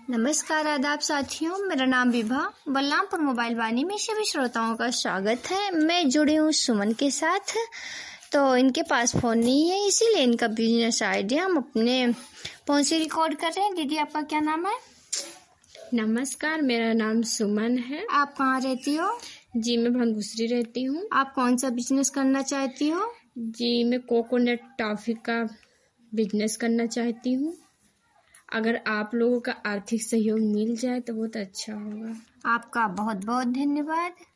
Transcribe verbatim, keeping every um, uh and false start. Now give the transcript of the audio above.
नमस्कार, आदाब साथियों। मेरा नाम विभा, बलरामपुर मोबाइल वाणी में सभी श्रोताओं का स्वागत है। मैं जुड़ी हूँ सुमन के साथ। तो इनके पास फ़ोन नहीं है, इसीलिए इनका बिजनेस आइडिया हम अपने फ़ोन से रिकॉर्ड कर रहे हैं। दीदी, आपका क्या नाम है? नमस्कार, मेरा नाम सुमन है। आप कहाँ रहती हो? जी, मैं भंगूसरी रहती हूँ। आप कौन सा बिजनेस करना चाहती हो? जी, मैं कोकोनट टॉफ़ी का बिजनेस करना चाहती हूँ। अगर आप लोगों का आर्थिक सहयोग मिल जाए तो बहुत अच्छा होगा। आपका बहुत बहुत धन्यवाद।